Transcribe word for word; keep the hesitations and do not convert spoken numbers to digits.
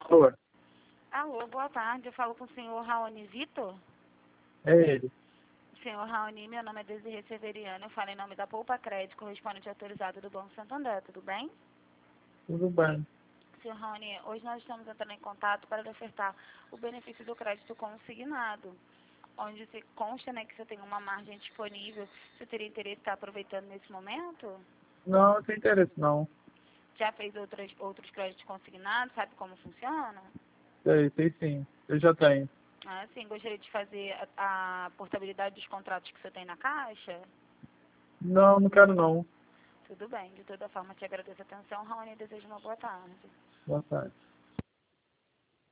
Oi, Alô, boa tarde. Eu falo com o senhor Raoni Vitor. é ele. Senhor Raoni, meu nome é Desirê Severiano. Eu falo em nome da Poupa Crédito, correspondente autorizado do Banco Santander. Tudo bem? Tudo bem. Senhor Raoni, hoje nós estamos entrando em contato para lhe ofertar o benefício do crédito consignado, onde se consta, né, que você tem uma margem disponível. Você teria interesse em estar aproveitando nesse momento? Não, não tem interesse não. Já fez outras, outros créditos consignados? Sabe como funciona? Sei, sei sim. Eu já tenho. Ah, sim. Gostaria de fazer a, a portabilidade dos contratos que você tem na Caixa? Não, não quero não. Tudo bem. De toda forma, te agradeço a atenção, Raoni, e desejo uma boa tarde. Boa tarde.